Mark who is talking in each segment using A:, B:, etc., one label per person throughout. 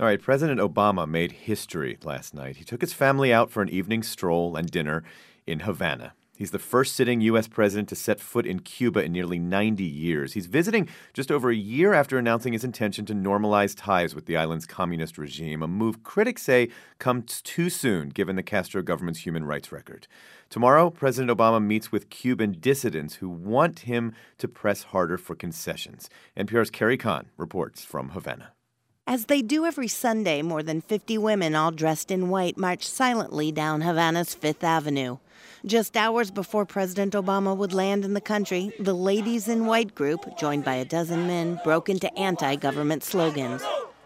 A: All right, President Obama made history last night. He took his family out for an evening stroll and dinner in Havana. He's the first sitting U.S. president to set foot in Cuba in nearly 90 years. He's visiting just over a year after announcing his intention to normalize ties with the island's communist regime, a move critics say comes too soon given the Castro government's human rights record. Tomorrow, President Obama meets with Cuban dissidents who want him to press harder for concessions. NPR's Carrie Kahn reports from Havana.
B: As they do every Sunday, more than 50 women, all dressed in white, march silently down Havana's Fifth Avenue. Just hours before President Obama would land in the country, the Ladies in White group, joined by a dozen men, broke into anti-government slogans.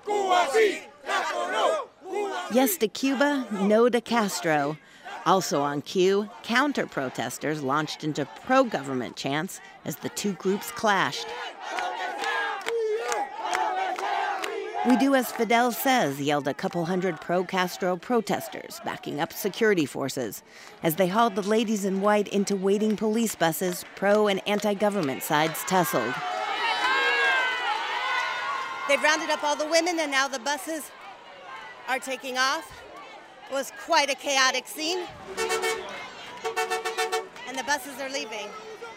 B: Yes to Cuba, no to Castro. Also on cue, counter-protesters launched into pro-government chants as the two groups clashed. "We do as Fidel says," yelled a couple hundred pro-Castro protesters, backing up security forces. As they hauled the Ladies in White into waiting police buses, pro- and anti-government sides tussled. They've rounded up all the women, and now the buses are taking off. It was quite a chaotic scene. And the buses are leaving.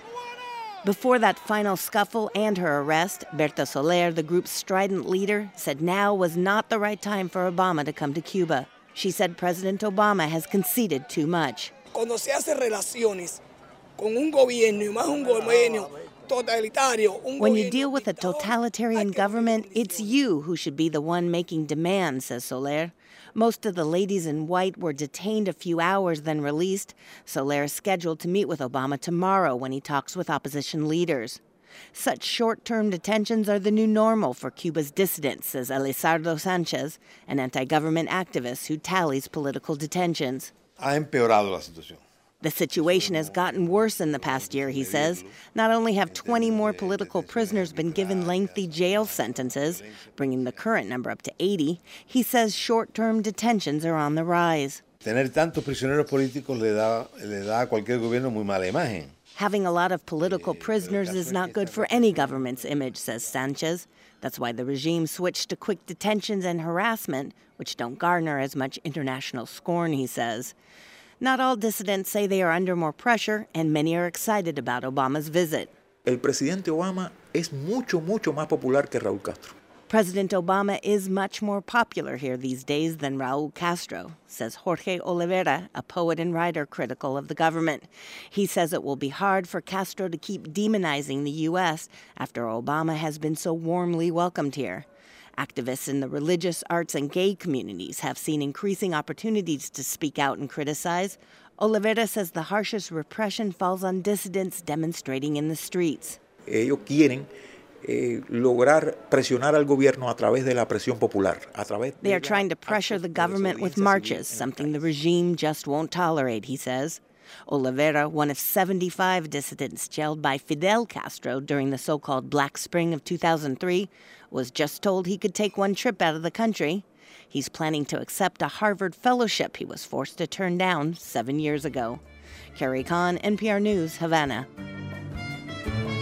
B: Before that final scuffle and her arrest, Berta Soler, the group's strident leader, said now was not the right time for Obama to come to Cuba. She said President Obama has conceded too much.
C: Cuando se hace relaciones con un gobierno y más un gobierno totalitario.
B: When you deal with a totalitarian government, it's you who should be the one making demands, says Soler. Most of the Ladies in White were detained a few hours, then released. Soler is scheduled to meet with Obama tomorrow when he talks with opposition leaders. Such short-term detentions are the new normal for Cuba's dissidents, says Elizardo Sanchez, an anti-government activist who tallies political detentions.
D: Ha empeorado la situación.
B: The situation has gotten worse in the past year, he says. Not only have 20 more political prisoners been given lengthy jail sentences, bringing the current number up to 80, he says short-term detentions are on the rise.
D: Tener tantos prisioneros políticos le da a cualquier gobierno muy mala imagen.
B: Having a lot of political prisoners is not good for any government's image, says Sanchez. That's why the regime switched to quick detentions and harassment, which don't garner as much international scorn, he says. Not all dissidents say they are under more pressure, and many are excited about Obama's visit.
E: El presidente Obama es mucho más popular que Raúl Castro.
B: President Obama is much more popular here these days than Raúl Castro, says Jorge Olivera, a poet and writer critical of the government. He says it will be hard for Castro to keep demonizing the U.S. after Obama has been so warmly welcomed here. Activists in the religious, arts, and gay communities have seen increasing opportunities to speak out and criticize. Olivera says the harshest repression falls on dissidents demonstrating in the streets.
E: Ellos quieren lograr presionar al gobierno a través de la presión popular.
B: They are trying to pressure the government with marches, something the regime just won't tolerate, he says. Olivera, one of 75 dissidents jailed by Fidel Castro during the so-called Black Spring of 2003, was just told he could take one trip out of the country. He's planning to accept a Harvard fellowship he was forced to turn down 7 years ago. Carrie Kahn, NPR News, Havana.